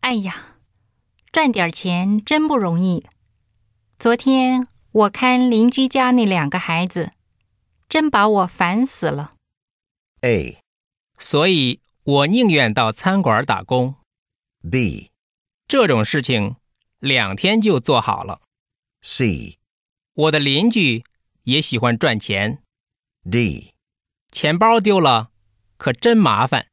哎呀，赚点钱真不容易。昨天我看邻居家那2个孩子，真把我烦死了。 A. 所以我宁愿到餐馆打工。 B. 这种事情2天就做好了。 C. 我的邻居也喜欢赚钱。 D. 钱包丢了，可真麻烦。